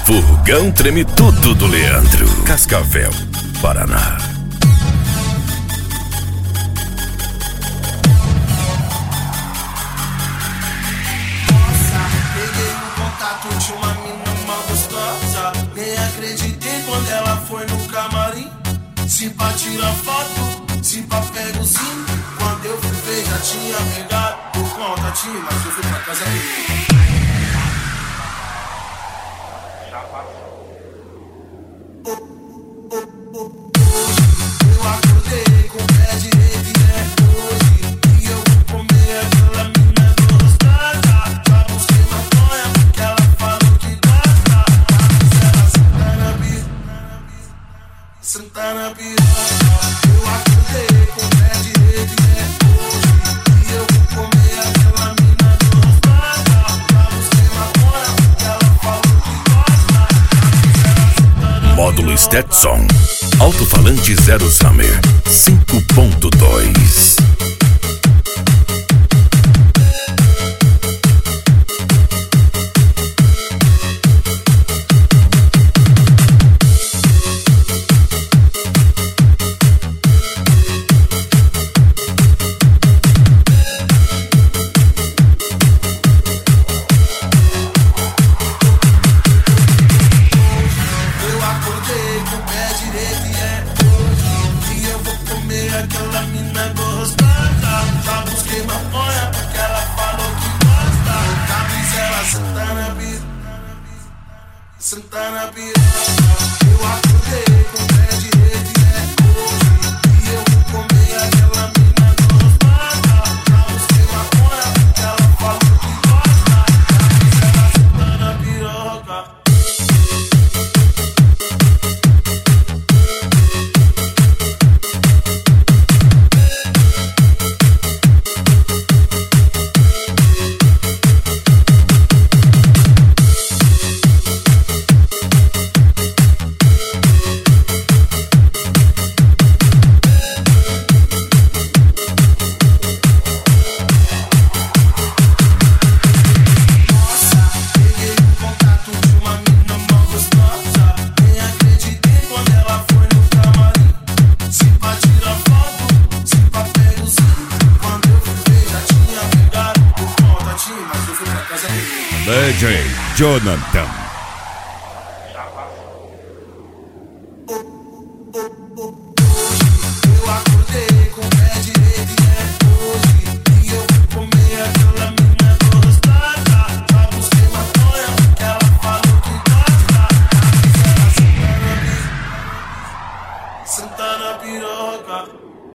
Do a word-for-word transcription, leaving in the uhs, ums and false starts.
Furgão treme tudo do Leandro. Cascavel, Paraná. Peguei no contato de uma mina mal gostosa. Nem acreditei quando ela foi no camarim. Se pra tirar foto, se pra pega o sim. Quando eu fui ver já tinha pegado por conta de, mas eu fui pra casa dele. Já passou. Hoje eu acordei com o pé direito e é hoje que eu vou comer aquela mina gostosa. Já busquei maconha porque ela falou que gosta. Mas ela senta na piroca, senta na piroca. Eu acordei com o pé direito e é hoje que eu vou comer aquela mina gostosa. Já busquei maconha porque ela falou que gosta. Módulo Stetson. Alto-falante Zero Summer cinco ponto dois. Eu acordei com o pé direito e é hoje que eu vou comer aquela mina gostosa. Já busquei maconha porque ela falou que gosta. Camis ela senta na piroca, senta na piroca. Eu acordei com o pé direito e é hoje que eu vou comer aquela mina gostosa. Já busquei maconha porque ela falou que gosta. Camis ela senta na piroca. Peguei no contato de uma mina mal gostosa. Nem acreditei quando ela foi no camarim. Se pra tirar foto, se pra pega o sim. Quando eu fui ver já tinha pegado por conta de, mas eu fui pra casa dele. D J Jonathan. Eu acordei com o pé direito e é hoje que eu vou comer aquela mina gostosa. Já busquei maconha porque ela falou que gosta. Mas ela senta na piroca, senta na piroca.